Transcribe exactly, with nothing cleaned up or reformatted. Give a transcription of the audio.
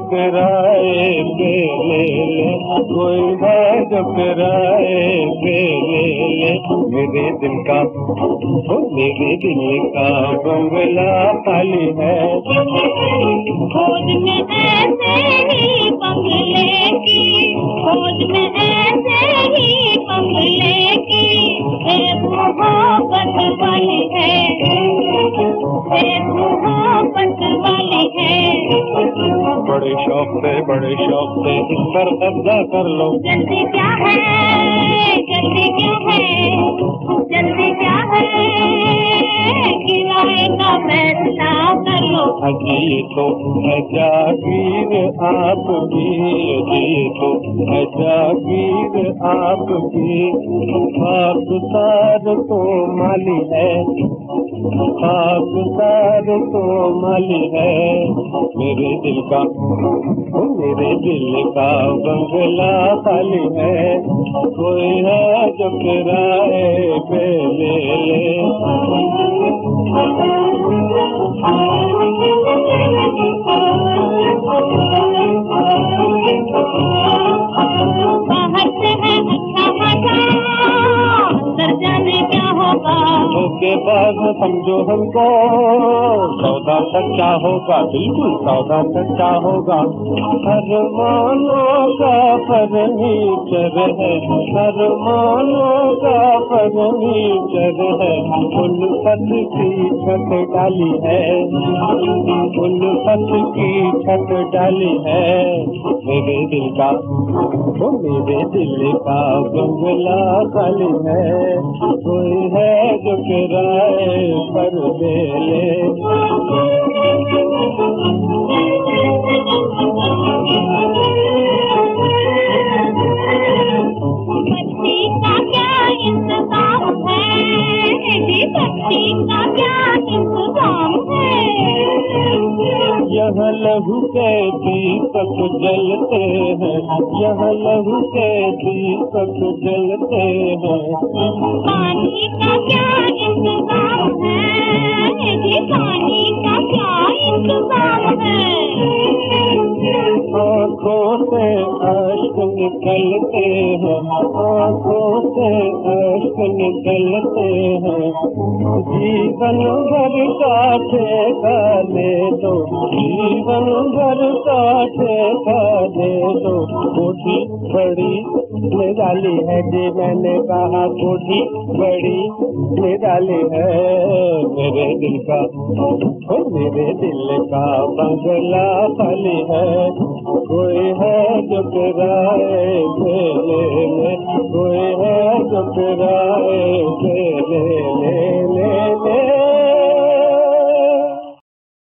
किराए पे ले ले, कोई है जो किराए पे ले ले। मेरे दिल का ओ मेरे दिल का बंगला खाली है। खोज में ऐसे ही बंगले की, खोज में ऐसे ही बंगले की, एक मोहब्बत वाली है, एक मोहब्बत वाली है। बड़े शौक से बड़े शौक से इस पर कब्जा कर लो। जल्दी क्या है, जल्दी क्या है, जल्दी क्या है, किराए का फैसला कर लो। अजी ये तो है जागीर आपकी, अजी ये तो है जागीर आपकी। खाकसार तो माली है, खाकसार तो माली है। मेरे दिल का ओ मेरे दिल का बंगला खाली है, कोई है जो किराए पे ले ले। बाहर से है अच्छा मजा, अंदर जाने क्या होगा। उसके बाद समझो हमको सौदा सच्चा होगा, बिल्कुल सौदा सच्चा होगा। अरमानों का फर्नीचर है, अरमानों का फर्नीचर है। उल्फत की छत डाली है, उल्फत की छत डाली है। मेरे दिल का ओ मेरे दिल का बंगला खाली है, कोई है जो किराए पर दे ले। बच्ची का क्या इंतजाम है, जी बच्ची का क्या इंतजाम है। यहाँ लहू के दीपक जलते हैं, यहाँ लहू के दीपक जलते हैं। पानी का क्या इंतजाम है, जी पानी का क्या इंतजाम है। आँखों से अश्क निकलते हैं, आँखों से अश्क निकलते हैं। जीवन भर का ठेका ले दो, जीवन भर का ठेका ले दो। कोठी बड़ी निराली है जी, मैंने कहा कोठी बड़ी निराली है। मेरे दिल का ओ मेरे दिल का बंगला खाली है, कोई है जो किराए पे ले ले, कोई है जो किराए पे